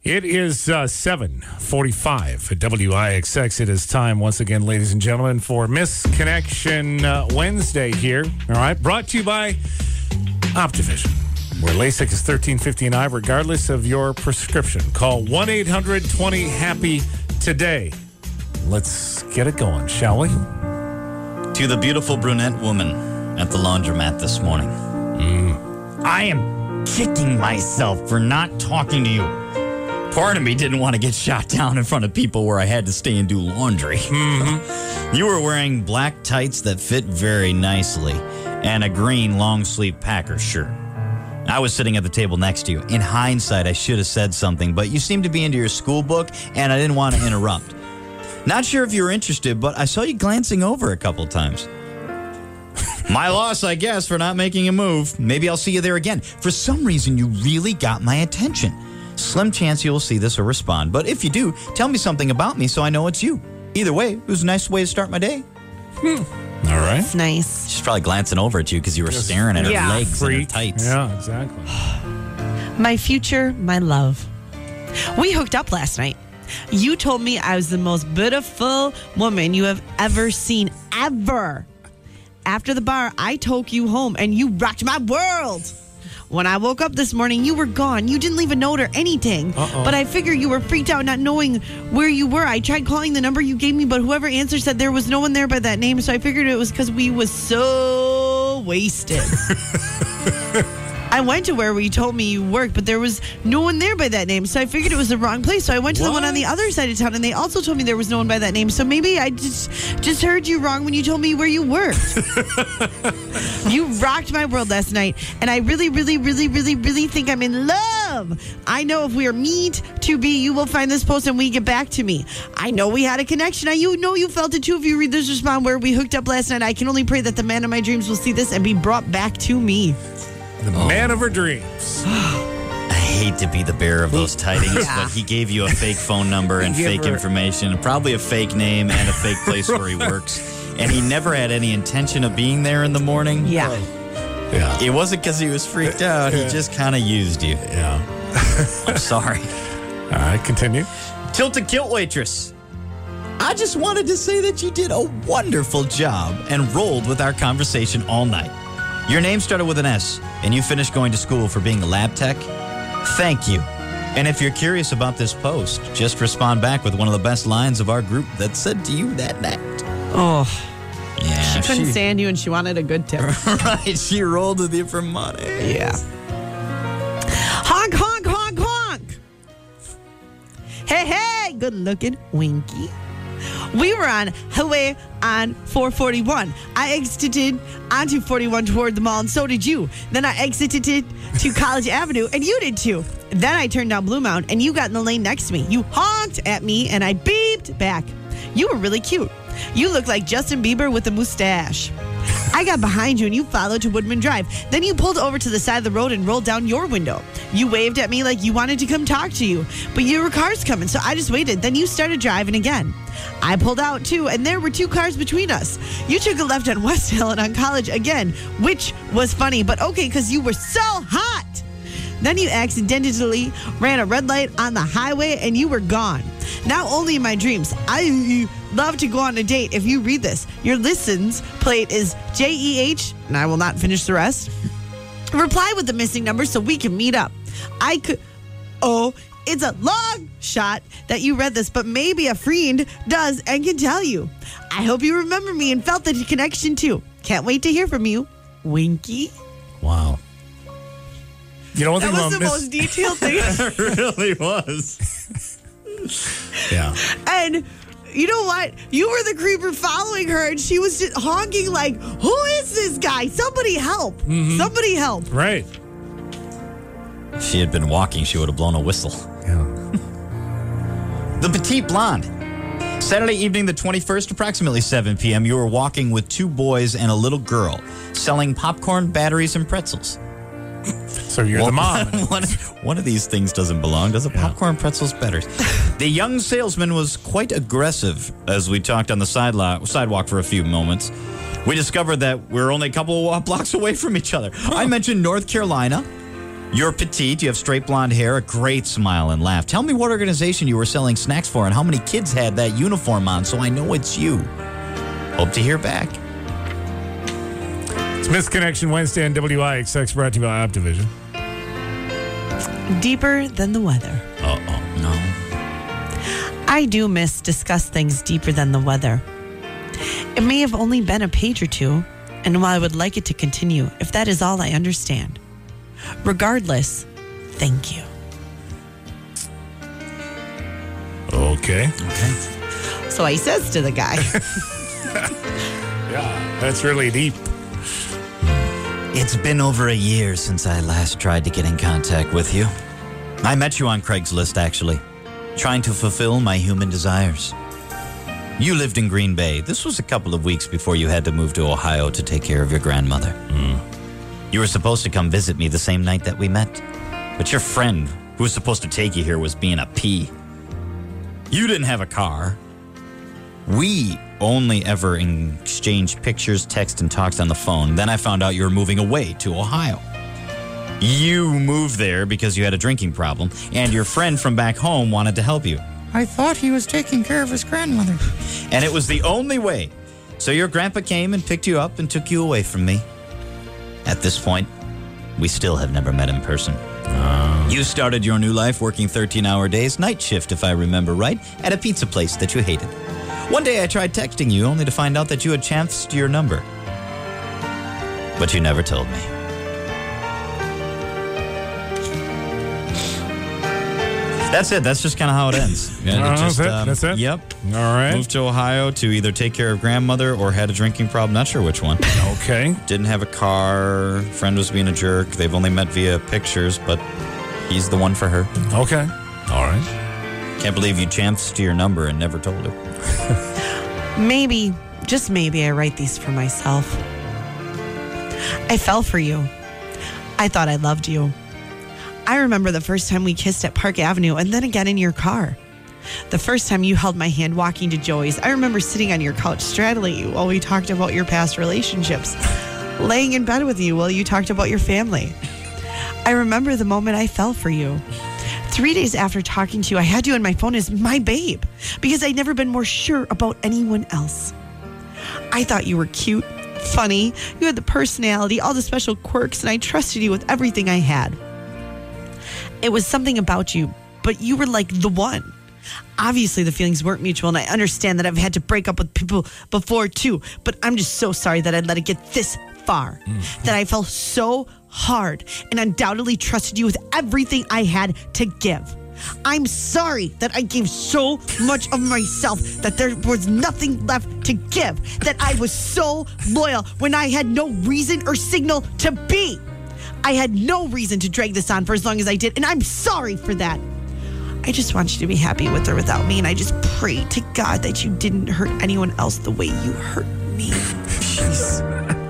It is 7:45 at WIXX. It is time once again, ladies and gentlemen, for Misconnection Wednesday here. All right, brought to you by Optivision, where LASIK is $13.50 regardless of your prescription. Call 1-800-20-HAPPY today. Let's get it going, shall we? To the beautiful brunette woman at the laundromat this morning. I am kicking myself for not talking to you. Part of me didn't want to get shot down in front of people where I had to stay and do laundry. Mm-hmm. You were wearing black tights that fit very nicely and a green long-sleeve Packers shirt. I was sitting at the table next to you. In hindsight, I should have said something, but you seemed to be into your school book, and I didn't want to interrupt. Not sure if you were interested, but I saw you glancing over a couple times. My loss, I guess, for not making a move. Maybe I'll see you there again. For some reason, you really got my attention. Slim chance you'll see this or respond, but if you do, tell me something about me so I know it's you. Either way, it was a nice way to start my day. All right. It's nice. She's probably glancing over at you because you were staring at her legs and her tights. Yeah, exactly. My future, my love. We hooked up last night. You told me I was the most beautiful woman you have ever seen, ever. After the bar, I took you home and you rocked my world. When I woke up this morning, you were gone. You didn't leave a note or anything. But I figured you were freaked out not knowing where you were. I tried calling the number you gave me, but whoever answered said there was no one there by that name. So I figured it was because we was so wasted. I went to where you told me you worked, but there was no one there by that name. So I figured it was the wrong place. So I went to the one on the other side of town, and they also told me there was no one by that name. So maybe I just heard you wrong when you told me where you worked. You rocked my world last night, and I really, really, really, really, really think I'm in love. I know if we are meant to be, you will find this post and we get back to me. I know we had a connection. You know you felt it too if you read this respond where we hooked up last night. I can only pray that the man of my dreams will see this and be brought back to me. The man of her dreams. I hate to be the bearer of those tidings, but he gave you a fake phone number and fake information, and probably a fake name and a fake place where he works. And he never had any intention of being there in the morning. Yeah. It wasn't because he was freaked out. He just kind of used you. Yeah. I'm sorry. All right, continue. Tilted Kilt Waitress. I just wanted to say that you did a wonderful job and rolled with our conversation all night. Your name started with an S, and you finished going to school for being a lab tech. Thank you. And if you're curious about this post, just respond back with one of the best lines of our group that said to you that night. Oh. Yeah. She couldn't stand you, and she wanted a good tip. Right. She rolled with you for money. Yeah. Honk, honk, honk, honk. Hey, hey, good looking Winky. We were on highway on 441. I exited onto 41 toward the mall, and so did you. Then I exited to College Avenue, and you did too. Then I turned down Blue Mountain, and you got in the lane next to me. You honked at me, and I beeped back. You were really cute. You looked like Justin Bieber with a mustache. I got behind you, and you followed to Woodman Drive. Then you pulled over to the side of the road and rolled down your window. You waved at me like you wanted to come talk to you, but your car's coming, so I just waited. Then you started driving again. I pulled out, too, and there were two cars between us. You took a left on West Hill and on College again, which was funny, but okay, because you were so hot. Then you accidentally ran a red light on the highway, and you were gone. Now only in my dreams. I love to go on a date if you read this. Your license plate is JEH, and I will not finish the rest. Reply with the missing number so we can meet up. It's a long shot that you read this, but maybe a friend does and can tell you. I hope you remember me and felt the connection too. Can't wait to hear from you. Winky. Wow. You know what? That was the most detailed thing. It really was. Yeah. And you know what? You were the creeper following her, and she was just honking like, who is this guy? Somebody help. Mm-hmm. Somebody help. Right. If she had been walking, she would have blown a whistle. Yeah. The Petite Blonde. Saturday evening, the 21st, approximately 7 p.m., you were walking with two boys and a little girl selling popcorn, batteries, and pretzels. So you're the mom. One of these things doesn't belong. Does a popcorn, pretzels, better? The young salesman was quite aggressive as we talked on the sidewalk for a few moments. We discovered that we're only a couple of blocks away from each other. I mentioned North Carolina. You're petite, you have straight blonde hair, a great smile, and laugh. Tell me what organization you were selling snacks for and how many kids had that uniform on so I know it's you. Hope to hear back. It's Misconnection Wednesday on WIXX, brought to you by Optivision. Deeper than the weather. No. I do discuss things deeper than the weather. It may have only been a page or two, and while I would like it to continue, if that is all I understand. Regardless, thank you. Okay. So he says to the guy. Yeah, that's really deep. It's been over a year since I last tried to get in contact with you. I met you on Craigslist, actually, trying to fulfill my human desires. You lived in Green Bay. This was a couple of weeks before you had to move to Ohio to take care of your grandmother. You were supposed to come visit me the same night that we met. But your friend, who was supposed to take you here, was being a pea. You didn't have a car. We only ever exchanged pictures, text, and talks on the phone. Then I found out you were moving away to Ohio. You moved there because you had a drinking problem, and your friend from back home wanted to help you. I thought he was taking care of his grandmother. And it was the only way. So your grandpa came and picked you up and took you away from me. At this point, we still have never met in person. You started your new life working 13-hour days, night shift if I remember right, at a pizza place that you hated. One day I tried texting you only to find out that you had chanced your number. But you never told me. That's it. That's just kind of how it ends. Yeah, that's it? Yep. All right. Moved to Ohio to either take care of grandmother or had a drinking problem. Not sure which one. Okay. Didn't have a car. Friend was being a jerk. They've only met via pictures, but he's the one for her. Okay. All right. Can't believe you chanced your number and never told her. Maybe, just maybe, I write these for myself. I fell for you. I thought I loved you. I remember the first time we kissed at Park Avenue and then again in your car. The first time you held my hand walking to Joey's. I remember sitting on your couch straddling you while we talked about your past relationships. Laying in bed with you while you talked about your family. I remember the moment I fell for you. 3 days after talking to you, I had you on my phone as my babe because I'd never been more sure about anyone else. I thought you were cute, funny, you had the personality, all the special quirks, and I trusted you with everything I had. It was something about you, but you were like the one. Obviously, the feelings weren't mutual, and I understand that I've had to break up with people before, too. But I'm just so sorry that I let it get this far, that I fell so hard and undoubtedly trusted you with everything I had to give. I'm sorry that I gave so much of myself that there was nothing left to give, that I was so loyal when I had no reason or signal to be. I had no reason to drag this on for as long as I did, and I'm sorry for that. I just want you to be happy with or without me, and I just pray to God that you didn't hurt anyone else the way you hurt me. Jeez.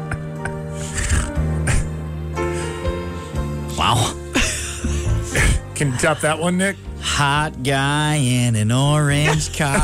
Wow. Can you top that one, Nick? Hot guy in an orange car.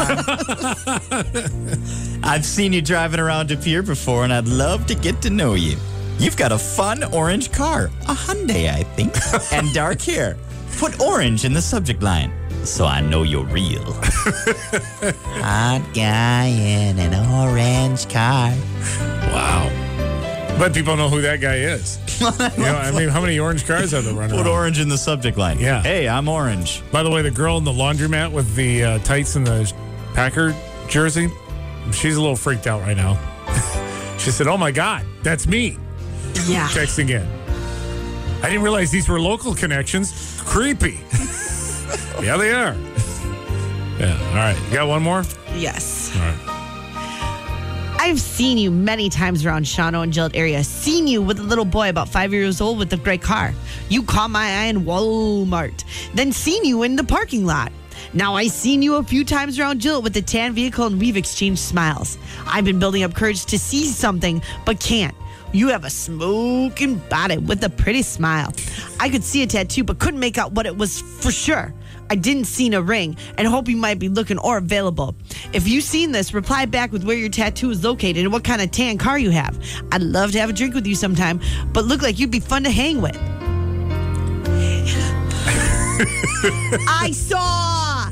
I've seen you driving around De Pere before, and I'd love to get to know you. You've got a fun orange car, a Hyundai, I think, and dark hair. Put orange in the subject line, so I know you're real. Hot guy in an orange car. Wow. But people know who that guy is. I mean, how many orange cars are there running Put around? orange in the subject line. Yeah. Hey, I'm orange. By the way, the girl in the laundromat with the tights and the Packer jersey, she's a little freaked out right now. She said, "Oh my God, that's me." Yeah. Texting in. I didn't realize these were local connections. Creepy. Yeah, they are. Yeah. All right. You got one more? Yes. All right. I've seen you many times around Shawano and Gillette area. Seen you with a little boy about 5 years old with a gray car. You caught my eye in Walmart. Then seen you in the parking lot. Now I seen you a few times around Gillette with the tan vehicle, and we've exchanged smiles. I've been building up courage to see something, but can't. You have a smoking body with a pretty smile. I could see a tattoo, but couldn't make out what it was for sure. I didn't see a ring and hope you might be looking or available. If you've seen this, reply back with where your tattoo is located and what kind of tan car you have. I'd love to have a drink with you sometime, but look like you'd be fun to hang with. I saw.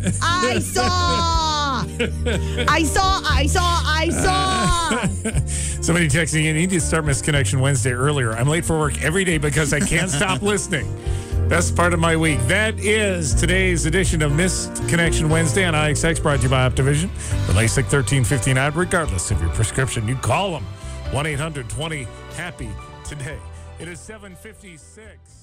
Somebody texting in, you need to start Misconnection Wednesday earlier. I'm late for work every day because I can't stop listening. Best part of my week. That is today's edition of Missed Connection Wednesday on IXX, brought to you by Optivision. For LASIK 1315 out, regardless of your prescription, you call them 1-800-20-HAPPY today. It is 7:56.